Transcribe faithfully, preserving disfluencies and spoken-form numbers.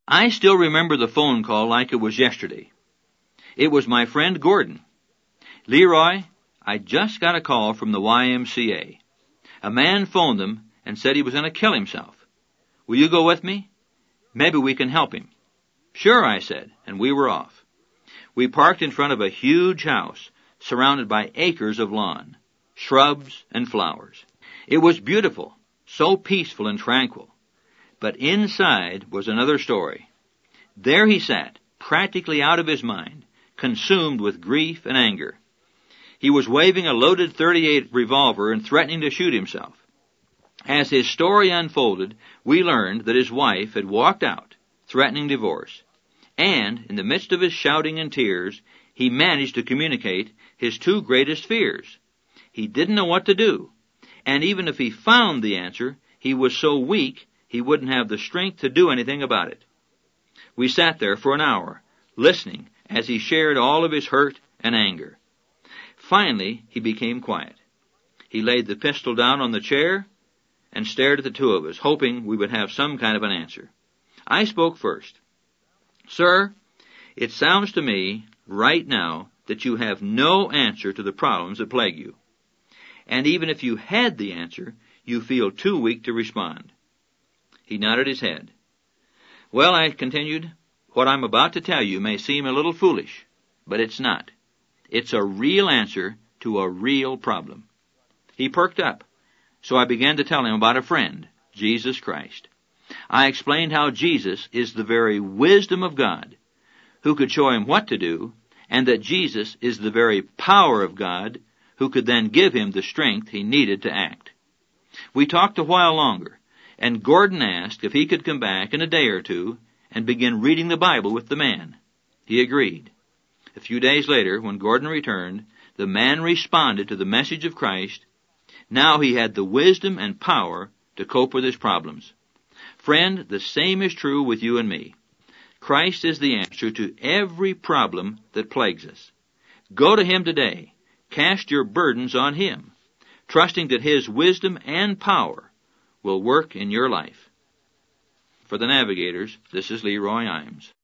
I still remember the phone call like it was yesterday. It was my friend Gordon. Leroy, I just got a call from the Y M C A. A man phoned them and said he was going to kill himself. Will you go with me? Maybe we can help him. Sure, I said, and we were off. We parked in front of a huge house surrounded by acres of lawn, shrubs and flowers. It was beautiful, so peaceful and tranquil. But inside was another story. There he sat, practically out of his mind, consumed with grief and anger. He was waving a loaded thirty-eight revolver and threatening to shoot himself. As his story unfolded, we learned that his wife had walked out, threatening divorce. And, in the midst of his shouting and tears, he managed to communicate his two greatest fears. He didn't know what to do, and even if he found the answer, he was so weak he wouldn't have the strength to do anything about it. We sat there for an hour, listening as he shared all of his hurt and anger. Finally, he became quiet. He laid the pistol down on the chair and stared at the two of us, hoping we would have some kind of an answer. I spoke first. Sir, it sounds to me right now that you have no answer to the problems that plague you. And even if you had the answer, you feel too weak to respond. He nodded his head. Well, I continued, what I'm about to tell you may seem a little foolish, but it's not. It's a real answer to a real problem. He perked up, so I began to tell him about a friend, Jesus Christ. I explained how Jesus is the very wisdom of God, who could show him what to do, and that Jesus is the very power of God, who could then give him the strength he needed to act. We talked a while longer, and Gordon asked if he could come back in a day or two and begin reading the Bible with the man. He agreed. A few days later, when Gordon returned, the man responded to the message of Christ. Now he had the wisdom and power to cope with his problems. Friend, the same is true with you and me. Christ is the answer to every problem that plagues us. Go to him today. Cast your burdens on him, trusting that his wisdom and power will work in your life. For the Navigators, this is Leroy Imes.